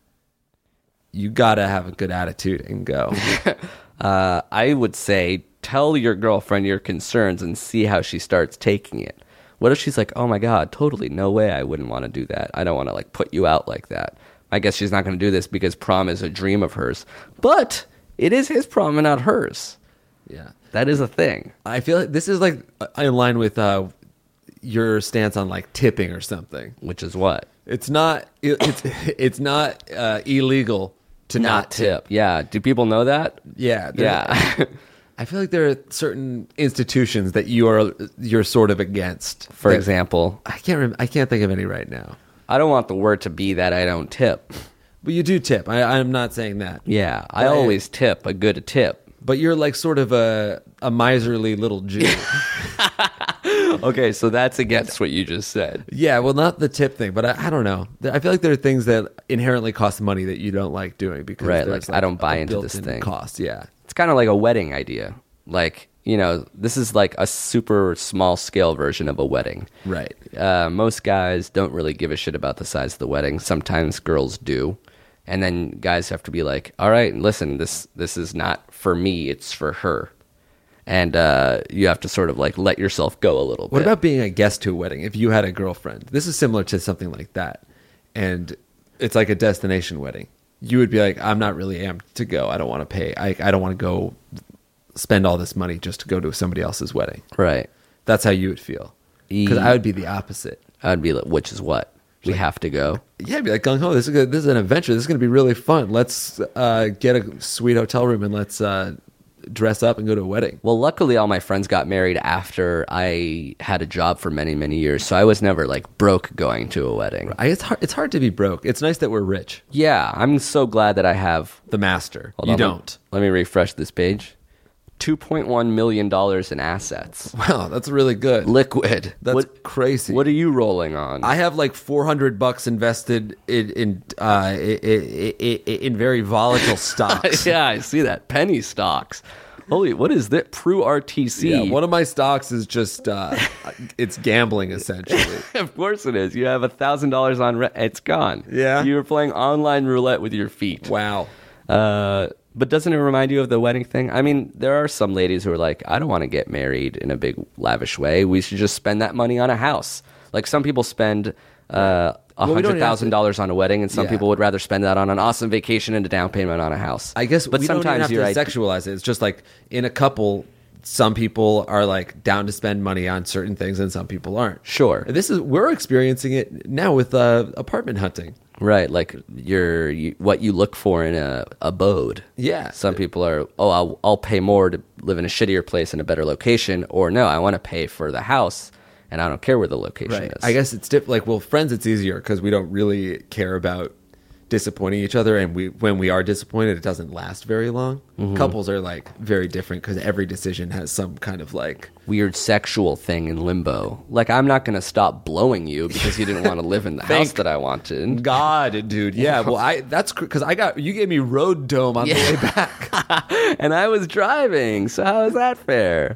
you gotta have a good attitude and go. uh, I would say tell your girlfriend your concerns and see how she starts taking it. What if she's like, oh my God, totally, no way, I wouldn't want to do that. I don't want to like put you out like that. I guess she's not going to do this because prom is a dream of hers. But it is his prom and not hers. Yeah. That is a thing. I feel like this is like in line with uh, your stance on like tipping or something. Which is what? It's not. It, it's it's not uh, illegal to not, Not tip. Yeah. Do people know that? Yeah. there- Yeah. I feel like there are certain institutions that you are you're sort of against. For That- example, I can't. Rem- I can't think of any right now. I don't want the word to be that I don't tip. But you do tip. I, I'm not saying that. Yeah. I But- always tip a good tip. But you're like sort of a a miserly little Jew. Okay, so that's against what you just said. Yeah, well, not the tip thing, but I, I don't know. There- I feel like there are things that inherently cost money that you don't like doing because Right, there's, like, I don't buy a into this built-in thing. Cost, yeah. It's kind of like a wedding idea. Like, you know, this is like a super small scale version of a wedding. Right. Uh, most guys don't really give a shit about the size of the wedding. Sometimes girls do. And then guys have to be like, all right, listen, this this is not for me, it's for her. And uh, you have to sort of like let yourself go a little What bit. about being a guest to a wedding? If you had a girlfriend, this is similar to something like that, and it's like a destination wedding. You would be like, I'm not really amped to go. I don't want to pay. I I don't want to go spend all this money just to go to somebody else's wedding. Right. That's how you would feel. Because E- I would be the opposite. I'd be like, which is what? We have to go. Yeah, I'd be like, gung ho, this is good. This is an adventure. This is going to be really fun. Let's uh, get a sweet hotel room and let's uh, dress up and go to a wedding. Well, luckily, all my friends got married after I had a job for many, many years. So I was never like broke going to a wedding. I, it's hard. It's hard to be broke. It's nice that we're rich. Yeah, I'm so glad that I have. The master. Hold you on, let- don't. Let me refresh this page. two point one million dollars in assets. Wow, that's really good. Liquid. That's what, crazy. What are you rolling on? I have like four hundred bucks invested in in uh, in, in, in very volatile stocks. yeah, I see that. Penny stocks. Holy, what is that? Pru R T C. Yeah, one of my stocks is just uh, it's gambling essentially. Of course it is. You have a thousand dollars on. Re- it's gone. Yeah. You were playing online roulette with your feet. Wow. Uh, but doesn't it remind you of the wedding thing? I mean, there are some ladies who are like, I don't want to get married in a big lavish way. We should just spend that money on a house. Like some people spend uh, a Well, we don't hundred thousand dollars on a wedding, and some Yeah. people would rather spend that on an awesome vacation and a down payment on a house. I guess, but we don't sometimes even you're have to right. sexualize it. It's just like in a couple, some people are like down to spend money on certain things, and some people aren't. Sure. This is we're experiencing it now with uh, apartment hunting. Right, like your you, what you look for in a abode. Yeah. Some people are, oh, I'll, I'll pay more to live in a shittier place in a better location, or no, I want to pay for the house, and I don't care where the location is. I guess it's diff- like well, friends, it's easier because we don't really care about disappointing each other, and we when we are disappointed, it doesn't last very long. Mm-hmm. Couples are like very different because every decision has some kind of like Weird sexual thing in limbo. Like, I'm not going to stop blowing you because you didn't want to live in the house that I wanted. God, dude. Yeah, well, I that's because I got you gave me road dome on the way back. And I was driving, so how is that fair?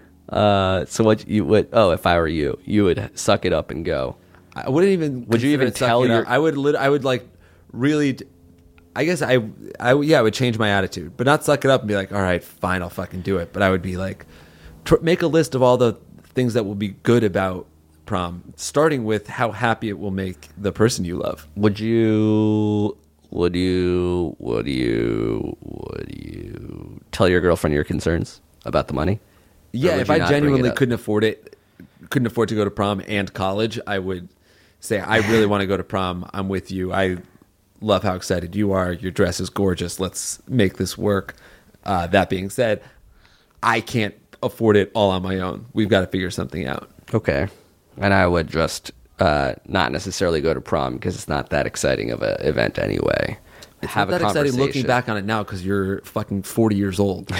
Uh, so what you would? Oh, if I were you, you would suck it up and go. I wouldn't even. Would you consider even it sucking tell up. your- I would. Lit- I would like really. d- I guess I. I yeah. I would change my attitude, but not suck it up and be like, all right, fine, I'll fucking do it. But I would be like, tr- make a list of all the things that will be good about prom, starting with how happy it will make the person you love. Would you? Would you? Would you? Would you tell your girlfriend your concerns about the money? Or Yeah, would if you I not bring it genuinely up? couldn't afford it, couldn't afford to go to prom and college, I would say, I really want to go to prom. I'm with you. I love how excited you are. Your dress is gorgeous. Let's make this work. Uh, that being said, I can't afford it all on my own. We've got to figure something out. Okay, and I would just uh, not necessarily go to prom because it's not that exciting of an event anyway. It's Have not a that exciting looking conversation. back on it now because you're fucking forty years old.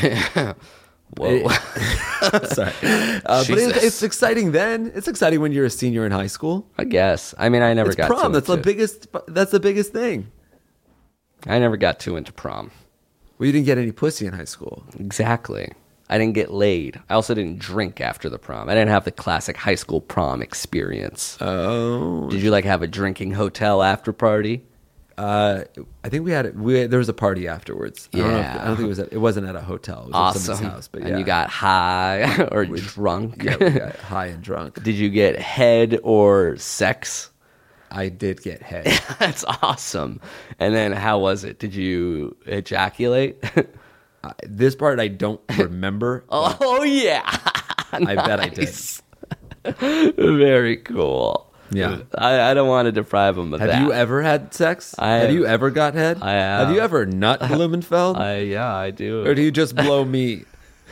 Whoa. Sorry. Uh, but Jesus. it's, it's exciting then. It's exciting when you're a senior in high school. I guess. I mean, I never It's got prom. too That's the into, biggest. That's the biggest thing. I never got too into prom. Well, you didn't get any pussy in high school. Exactly. I didn't get laid. I also didn't drink after the prom. I didn't have the classic high school prom experience. Oh. Did you like have a drinking hotel after party? Uh, I think we had we there was a party afterwards. I don't, know if, Yeah. I don't think it was at, it wasn't at a hotel. It was at Awesome. somebody's house. But yeah, And you got high or drunk? yeah, we got high and drunk. Did you get head or sex? I did get head. That's awesome. And then how was it? Did you ejaculate? Uh, this part I don't remember. Oh, yeah. I bet I did. Nice. Very cool. Yeah. I, I don't want to deprive him of Have that. you ever had sex? I have have- you ever got head? I have. Have you ever nut Blumenfeld? I, yeah, I do. Or do you just blow me?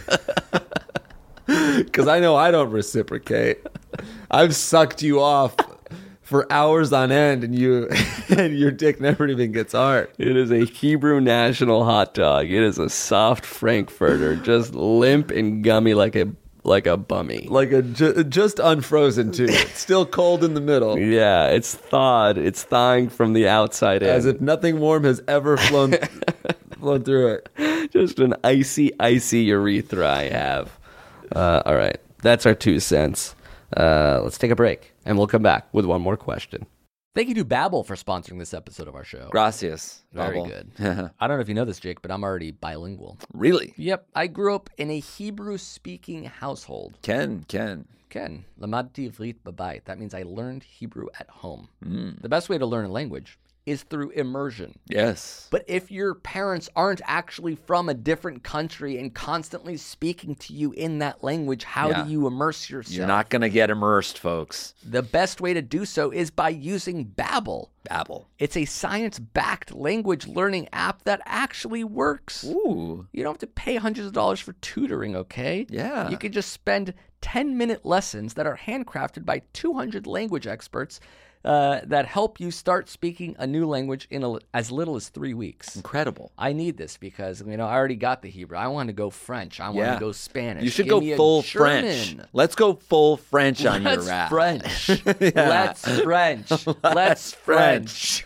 Because I know I don't reciprocate. I've sucked you off for hours on end, and you and your dick never even gets hard. It is a Hebrew national hot dog. It is a soft Frankfurter, just limp and gummy like a like a bummy. Like a ju- just unfrozen too. It's still cold in the middle, Yeah, it's thawed. It's thawing from the outside in. as if nothing warm has ever flown flown through it. Just an icy, icy urethra I have. Uh, all right, that's our two cents. Uh, let's take a break, and we'll come back with one more question. Thank you to Babbel for sponsoring this episode of our show. Gracias. Very Babbel. good. I don't know if you know this, Jake, but I'm already bilingual. Really? Yep, I grew up in a Hebrew-speaking household. Ken, Ken. Ken, lamadti ivrit babayit. That means I learned Hebrew at home. The best way to learn a language is through immersion. Yes. But if your parents aren't actually from a different country and constantly speaking to you in that language, how Yeah. do you immerse yourself? You're not going to get immersed, folks. The best way to do so is by using Babbel. Babbel. It's a science-backed language learning app that actually works. Ooh. You don't have to pay hundreds of dollars for tutoring, okay? Yeah. You can just spend ten-minute lessons that are handcrafted by two hundred language experts uh, that help you start speaking a new language in a, as little as three weeks. Incredible. I need this because, you know, I already got the Hebrew. I want to go French. I want Yeah. to go Spanish. You should Give go me a full German. French. Let's go full French on Let's your rap. French. Let's French. Let's French.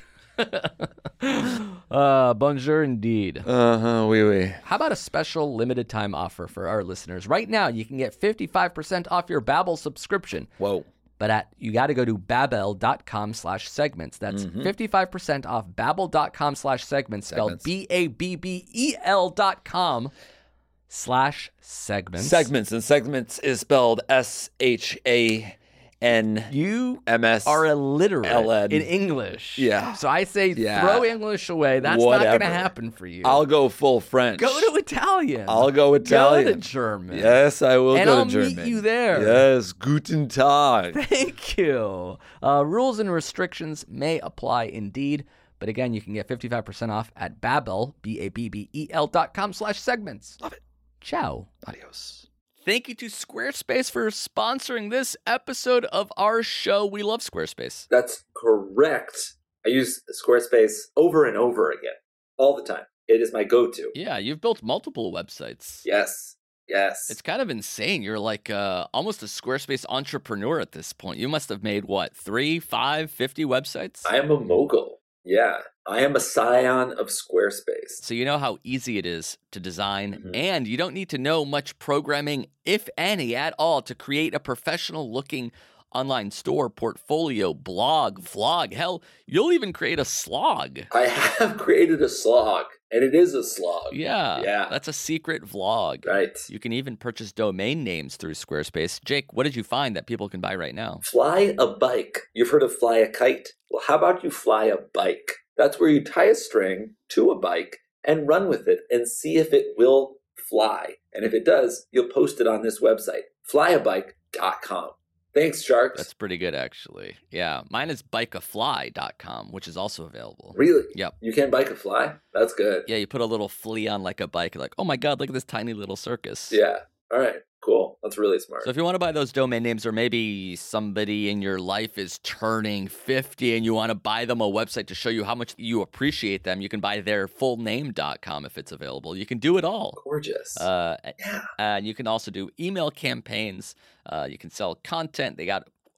uh, bonjour indeed. Uh huh. Oui, oui. How about a special limited time offer for our listeners? Right now, you can get fifty-five percent off your Babbel subscription. Whoa. But at you got to go to babbel.com slash segments. That's fifty-five percent off babbel.com slash segments, spelled Segments. B A B B E L dot com slash segments. Segments, and segments is spelled S H A N You M S. are illiterate L N. in English. Yeah. So I say Yeah. throw English away. That's not Whatever. going to happen for you. I'll go full French. go to Italian. I'll go Italian. Go to German. Yes, I will And go I'll to meet German. you there. Yes, guten Tag. Thank you. Uh, rules and restrictions may apply indeed. But again, you can get fifty-five percent off at Babbel, B A B B E L dot com slash segments. Love it. Ciao. Adios. Thank you to Squarespace for sponsoring this episode of our show. We love Squarespace. That's correct. I use Squarespace over and over again, all the time. It is my go-to. Yeah, you've built multiple websites. Yes, yes. It's kind of insane. You're like uh, almost a Squarespace entrepreneur at this point. You must have made, what, three, five, fifty websites? I am a mogul. Yeah, I am a scion of Squarespace. So you know how easy it is to design, Mhm. and you don't need to know much programming, if any, at all, to create a professional-looking online store, portfolio, blog, vlog. Hell, you'll even create a slog. I have created a slog, and it is a slog. Yeah, Yeah. that's a secret vlog. Right. You can even purchase domain names through Squarespace. Jake, what did you find that people can buy right now? Fly a bike. You've heard of fly a kite? Well, how about you fly a bike? That's where you tie a string to a bike and run with it and see if it will fly. And if it does, you'll post it on this website, fly a bike dot com. Thanks, Sharks. That's pretty good, actually. Yeah, mine is bike a fly dot com, which is also available. Really? Yep. You can bike a fly? That's good. Yeah, you put a little flea on like a bike, like, oh my god, look at this tiny little circus. Yeah. All right. Cool. That's really smart. So if you want to buy those domain names, or maybe somebody in your life is turning fifty and you want to buy them a website to show you how much you appreciate them, you can buy their full name dot com if it's available. You can do it all. Gorgeous. Uh, yeah. and you can also do email campaigns. Uh, you can sell content. They got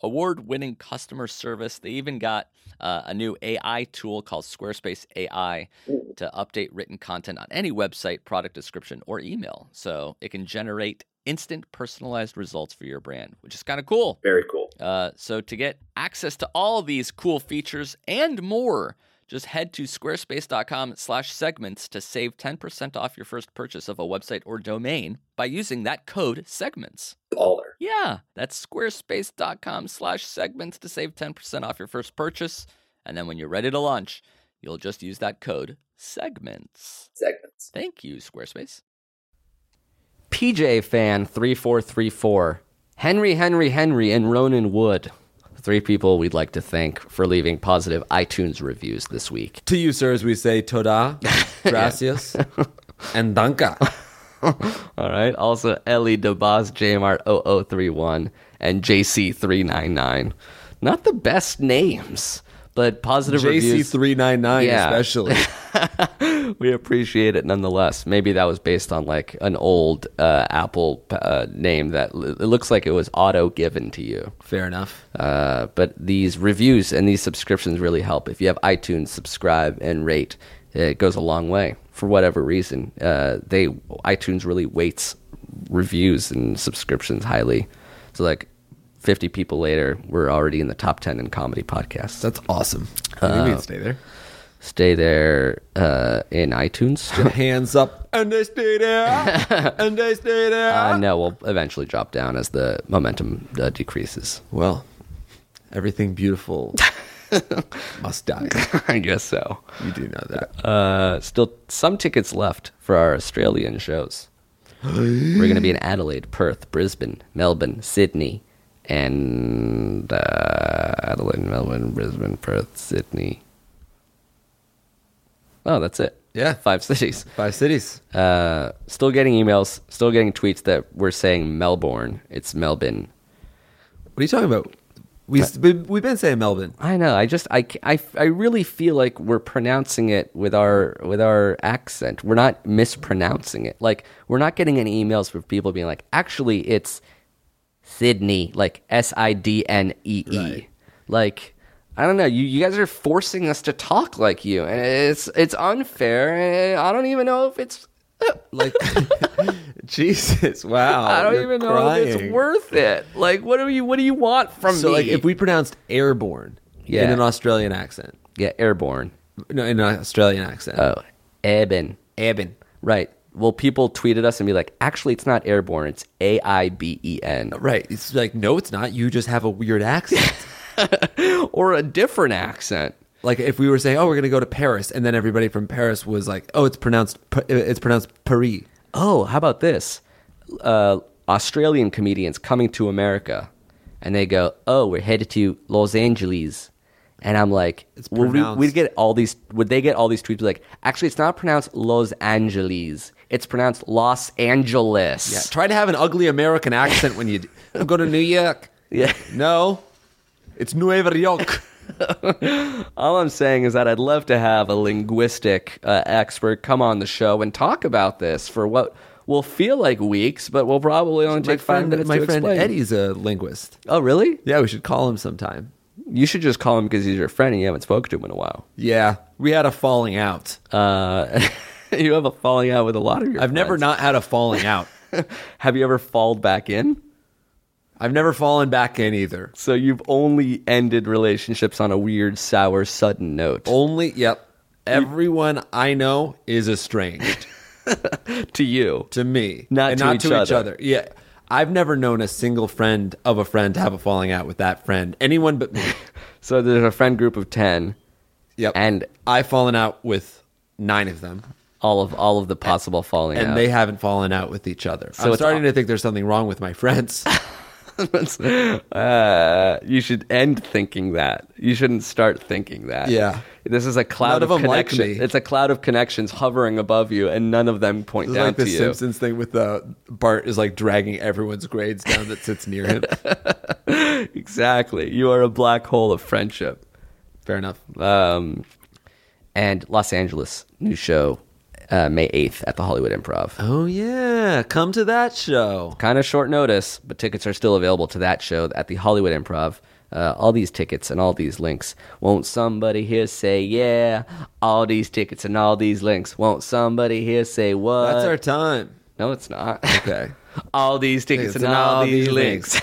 award-winning customer service. They even got uh, a new A I tool called Squarespace A I to update written content on any website, product description, or email. So it can generate instant personalized results for your brand, which is kind of cool. Very cool. Uh, so to get access to all of these cool features and more, just head to squarespace.com slash segments to save ten percent off your first purchase of a website or domain by using that code segments. Baller. Yeah, that's squarespace.com slash segments to save ten percent off your first purchase. And then when you're ready to launch, you'll just use that code segments. Segments. Thank you, Squarespace. P J Fan three four three four, Henry, Henry, Henry, and Ronan Wood. Three people we'd like to thank for leaving positive iTunes reviews this week. To you, sirs, we say toda, gracias, and danka. All right. Also, Ellie DeBoz, J M R zero zero three one, and J C three nine nine. Not the best names, but positive J C reviews. three nine nine Yeah. especially. We appreciate it nonetheless. Maybe that was based on like an old uh, Apple uh, name that l- it looks like it was auto given to you. Fair enough. Uh, but these reviews and these subscriptions really help. If you have iTunes, subscribe and rate. It goes a long way for whatever reason. Uh, they iTunes really weights reviews and subscriptions highly. So like fifty people later, we're already in the top ten in comedy podcasts. That's awesome. Uh, you mean stay there? Stay there uh, in iTunes. Hands up, and they stay there, and they stay there. Uh, no, we'll eventually drop down as the momentum uh, decreases. Well, everything beautiful must die. I guess so. You do know that. Uh, still some tickets left for our Australian shows. We're going to be in Adelaide, Perth, Brisbane, Melbourne, Sydney, and uh, Adelaide, Melbourne, Brisbane, Perth, Sydney. Oh, that's it. Yeah. Five cities. Five cities. Uh, still getting emails, still getting tweets that we're saying Melbourne. It's Melbourne. What are you talking about? We, we've been saying Melbourne. I know. I just I, I, I really feel like we're pronouncing it with our with our accent. We're not mispronouncing it. Like we're not getting any emails from people being like, actually, it's Sydney, like S I D N E E. Right. Like I don't know. You you guys are forcing us to talk like you, and it's it's unfair. And I don't even know if it's Like, Jesus, wow. I don't you're even know crying. if it's worth it. Like, what do you what do you want from So, me? like, if we pronounced airborne Yeah. in an Australian accent, yeah, airborne. no, in an Australian accent, Oh, Eben. Eben. Right. Well, people tweeted us and be like, actually, it's not airborne. It's A I B E N. Right. It's like, no, it's not. You just have a weird accent. Or a different accent. Like if we were saying, oh, we're going to go to Paris, and then everybody from Paris was like, oh, it's pronounced, it's pronounced Paris. Oh, how about this? Uh, Australian comedians coming to America, and they go, oh, we're headed to Los Angeles. And I'm like, It's well, we, pronounced- we'd get all these, would they get all these tweets like, actually, it's not pronounced Los Angeles. It's pronounced Los Angeles. Yeah. Try to have an ugly American accent when you d- go to New York. Yeah. No, it's Nueva York. All I'm saying is that I'd love to have a linguistic uh, expert come on the show and talk about this for what will feel like weeks, but will probably only my take five friend, minutes my to friend explain. Eddie's a linguist. Oh, really? Yeah, we should call him sometime. You should just call him because he's your friend and you haven't spoken to him in a while. Yeah, we had a falling out. Uh, you have a falling out with a lot of your I've never friends. not had a falling out. Have you ever falled back in? I've never fallen back in either. So you've only ended relationships on a weird, sour, sudden note. Only, yep. Everyone I know is estranged To you. to me, Not and to not each to each other. other. Yeah, I've never known a single friend of a friend to have a falling out with that friend. Anyone but me. So there's a friend group of ten, Yep. and I've fallen out with nine of them, all of all of the possible falling and out. they haven't fallen out with each other. So I'm it's starting all- to think there's something wrong with my friends. uh, you should end thinking that. You shouldn't start thinking that. Yeah. This is a cloud None of, of them like connection. me. It's a cloud of connections hovering above you, and none of them point It's down like the to you. Simpsons thing with the Bart is like dragging everyone's grades down that sits near him. Exactly. You are a black hole of friendship. Fair enough. Um, and Los Angeles, new show. uh, May eighth at the Hollywood Improv. Oh, yeah. Come to that show. Kind of short notice, but tickets are still available to that show at the Hollywood Improv. Uh, all these tickets and all these links. Won't somebody here say, yeah? All these tickets and all these links. Won't somebody here say what? That's our time. No, it's not. Okay. all these tickets and, and all, all these, these links.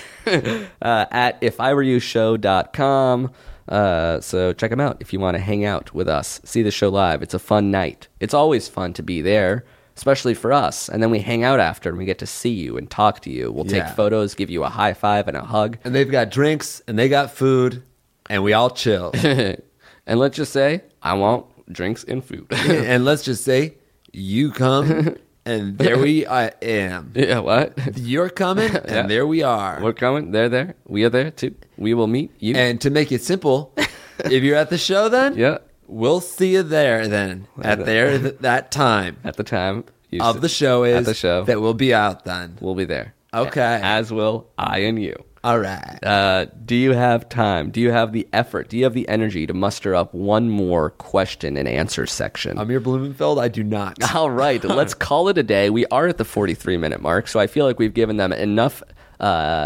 uh, at if I were you show dot com. Uh, so check them out if you want to hang out with us. See the show live. It's a fun night. It's always fun to be there, especially for us. And then we hang out after and we get to see you and talk to you. We'll Yeah. take photos, give you a high five and a hug. And they've got drinks and they got food and we all chill. And let's just say, I want drinks and food. And let's just say, you come and there we I am. Yeah, what? You're coming and Yeah. there we are. We're coming. They're there. We are there too. We will meet you. And to make it simple, if you're at the show then, yeah, we'll see you there then. At there th- that time at the time you of s- the show is at the show that we'll be out then. we'll be there. Okay. As will I and you. All right. Uh, do you have time? Do you have the effort? Do you have the energy to muster up one more question and answer section? Amir Blumenfeld, I do not. All right, let's call it a day. We are at the forty-three minute mark, so I feel like we've given them enough uh,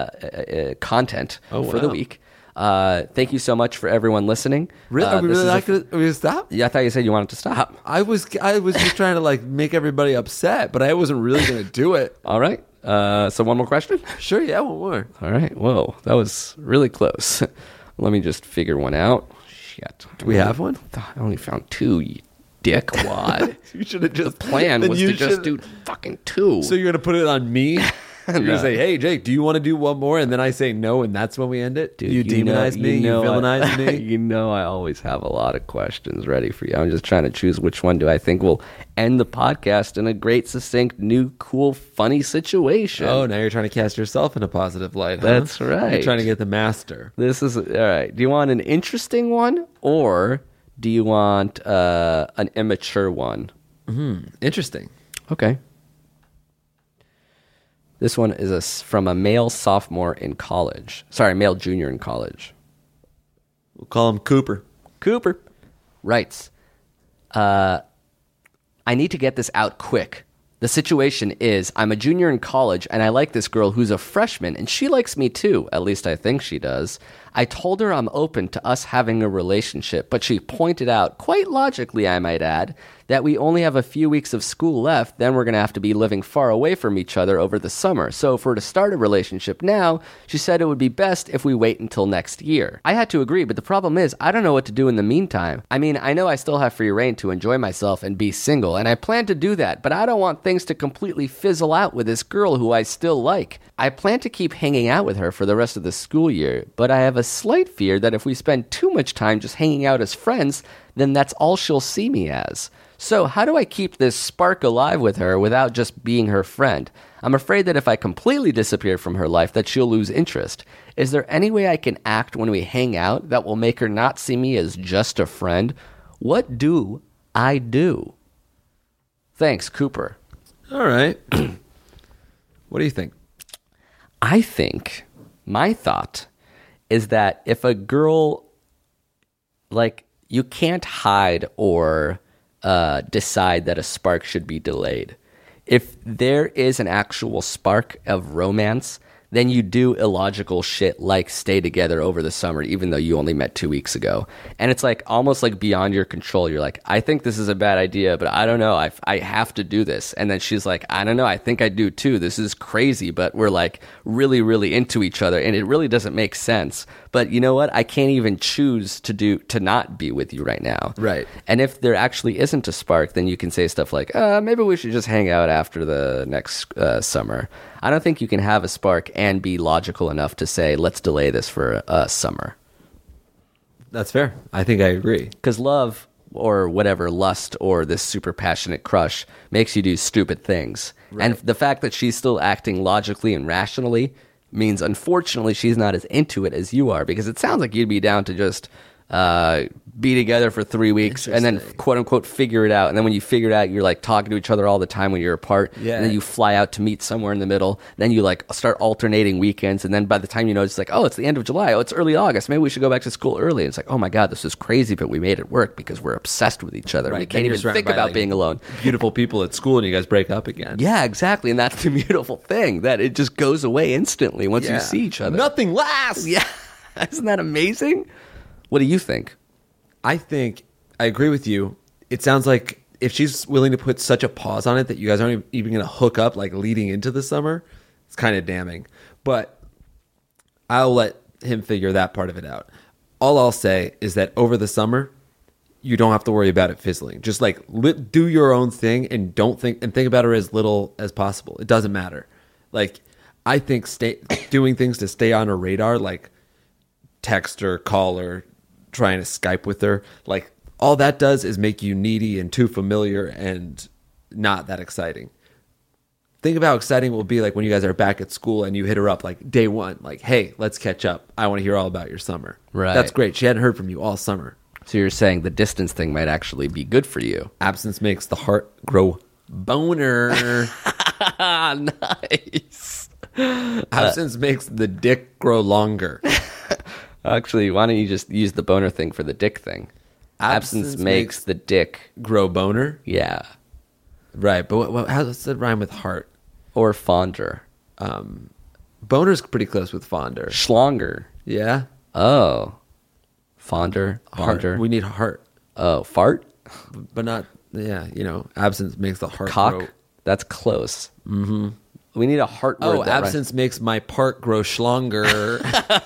uh, content Oh, for the wow. week. Uh, thank you so much for everyone listening. Really? Uh, Are we this really is a not f- gonna, are we gonna stop? Yeah, I thought you said you wanted to stop. I was I was just trying to like make everybody upset, but I wasn't really gonna do it. All right. Uh, so one more question? Sure, yeah, one more. All right. Whoa, that was really close. Let me just figure one out. Shit. Do we have one? I only found two, you dickwad. You should have just The plan then was you to just should- do fucking two. So you're gonna put it on me? You're No. gonna say, "Hey, Jake, do you want to do one more?" And then I say no, and that's when we end it. Dude, you, demonize know- me, you, know I- villainize me. You know I always have a lot of questions ready for you. I'm just trying to choose which one do I think will end the podcast in a great, succinct, new, cool, funny situation. Oh, now you're trying to cast yourself in a positive light. Huh? That's right. You're trying to get the master. This is all right. Do you want an interesting one, or do you want uh, an immature one? Interesting. Okay. This one is a, s- from a male sophomore in college. Sorry, male junior in college. We'll call him Cooper. Cooper writes, uh, I need to get this out quick. The situation is I'm a junior in college and I like this girl who's a freshman and she likes me too. At least I think she does. I told her I'm open to us having a relationship, but she pointed out, quite logically I might add, that we only have a few weeks of school left, then we're going to have to be living far away from each other over the summer. So if we're to start a relationship now, she said it would be best if we wait until next year. I had to agree, but the problem is I don't know what to do in the meantime. I mean, I know I still have free reign to enjoy myself and be single, and I plan to do that, but I don't want things to completely fizzle out with this girl who I still like. I plan to keep hanging out with her for the rest of the school year, but I have a slight fear that if we spend too much time just hanging out as friends, then that's all she'll see me as. So how do I keep this spark alive with her without just being her friend? I'm afraid that if I completely disappear from her life, that she'll lose interest. Is there any way I can act when we hang out that will make her not see me as just a friend? What do I do? Thanks, Cooper. All right. What do you think? I think my thought is that if a girl, like, you can't hide or uh, decide that a spark should be delayed. If there is an actual spark of romance, then you do illogical shit like stay together over the summer, even though you only met two weeks ago. And it's like almost like beyond your control. You're like, I think this is a bad idea, but I don't know. I, I have to do this. And then she's like, I don't know. I think I do too. This is crazy, but we're like really, really into each other. And it really doesn't make sense. But you know what? I can't even choose to do, to not be with you right now. Right. And if there actually isn't a spark, then you can say stuff like, uh, maybe we should just hang out after the next uh, summer. I don't think you can have a spark and be logical enough to say, let's delay this for a summer. That's fair. I think I agree. Because love or whatever, lust or this super passionate crush makes you do stupid things. Right. And the fact that she's still acting logically and rationally means, unfortunately, she's not as into it as you are, because it sounds like you'd be down to just uh, be together for three weeks and then quote unquote figure it out. And then when you figure it out, you're like talking to each other all the time when you're apart. Yeah. And then you fly out to meet somewhere in the middle. Then you like start alternating weekends. And then by the time you know, it's like, oh, it's the end of July. Oh, it's early August. Maybe we should go back to school early. And it's like, oh my God, this is crazy, but we made it work because we're obsessed with each other. Right. We Then can't you're even surrounded think by, about like, being alone. Beautiful people at school, and you guys break up again. Yeah, exactly. And that's the beautiful thing, that it just goes away instantly once Yeah. you see each other. Nothing lasts. Yeah. Isn't that amazing? What do you think? I think I agree with you. It sounds like if she's willing to put such a pause on it that you guys aren't even going to hook up like leading into the summer, it's kind of damning. But I'll let him figure that part of it out. All I'll say is that over the summer, you don't have to worry about it fizzling. Just like li- do your own thing and don't think and think about her as little as possible. It doesn't matter. Like I think stay doing things to stay on her radar, like text her, call her, trying to Skype with her, like all that does is make you needy and too familiar and not that exciting. Think about how exciting it will be like when you guys are back at school and you hit her up like day one, like, hey, let's catch up. I want to hear all about your summer. Right. That's great. She hadn't heard from you all summer. So you're saying the distance thing might actually be good for you. Absence makes the heart grow boner. Nice. Absence makes the dick grow longer. Actually, why don't you just use the boner thing for the dick thing? Absence, Absence makes, makes the dick. Grow boner? Yeah. Right, but what, what, how does it rhyme with heart? Or fonder. Um, boner's pretty close with fonder. Schlonger. Yeah? Oh. Fonder. Heart. Fonder. We need heart. Oh, fart? But not, yeah, you know, absence makes the heart Cock? grow. That's close. Mm-hmm. We need a heart word. Oh, that rhymes- absence makes my part grow schlonger.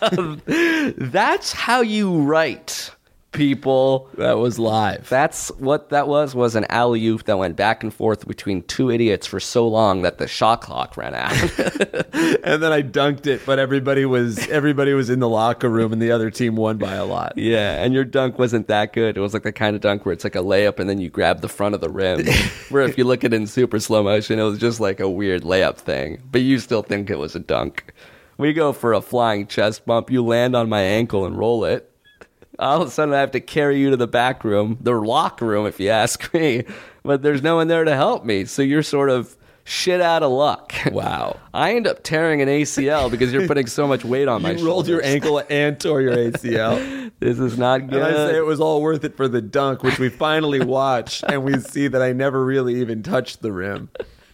That's how you write, people. That was live. That's what that was, was an alley-oop that went back and forth between two idiots for so long that the shot clock ran out. And then I dunked it, but everybody was everybody was in the locker room and the other team won by a lot. Yeah, and your dunk wasn't that good. It was like the kind of dunk where it's like a layup and then you grab the front of the rim. Where if you look at it in super slow motion, it was just like a weird layup thing. But you still think it was a dunk. We go for a flying chest bump. You land on my ankle and roll it. All of a sudden, I have to carry you to the back room, the locker room, if you ask me. But there's no one there to help me. So you're sort of shit out of luck. Wow. I end up tearing an A C L because you're putting so much weight on my You shoulders. rolled your ankle and tore your A C L. This is not good. And I say it was all worth it for the dunk, which we finally watch, and we see that I never really even touched the rim.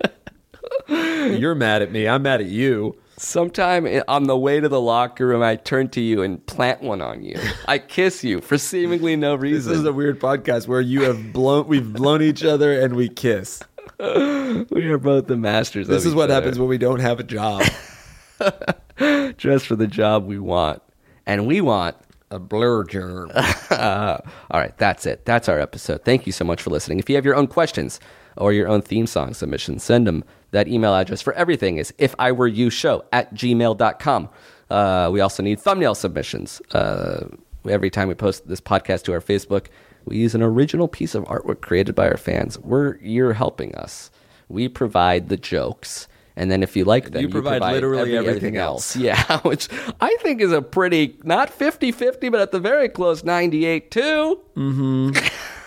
You're mad at me. I'm mad at you. Sometime i- on the way to the locker room, I turn to you and plant one on you. I kiss you for seemingly no This reason. is a weird podcast where you have blown, we've blown each other and we kiss. We are both the masters This of is what each other. happens when we don't have a job. Just for the job we want. And we want A blur germ. Uh, all right, that's it. That's our episode. Thank you so much for listening. If you have your own questions or your own theme song submissions, send them. That email address for everything is if I were you show at gmail dot com. Uh, we also need thumbnail submissions. Uh, every time we post this podcast to our Facebook, we use an original piece of artwork created by our fans. We're You're helping us. We provide the jokes. And then if you like them, You provide literally everything else. Yeah, which I think is a pretty, not fifty-fifty, but at the very close ninety-eight two. Mm-hmm.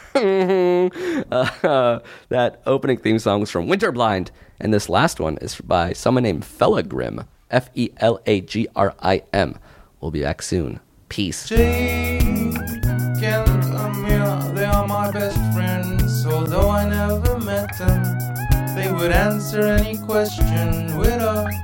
uh, that opening theme song was from Winterblind. And this last one is by someone named Felagrim. F E L A G R I M. We'll be back soon. Peace. Jake and Amir, they are my best friends. Although I never met them, they would answer any question with a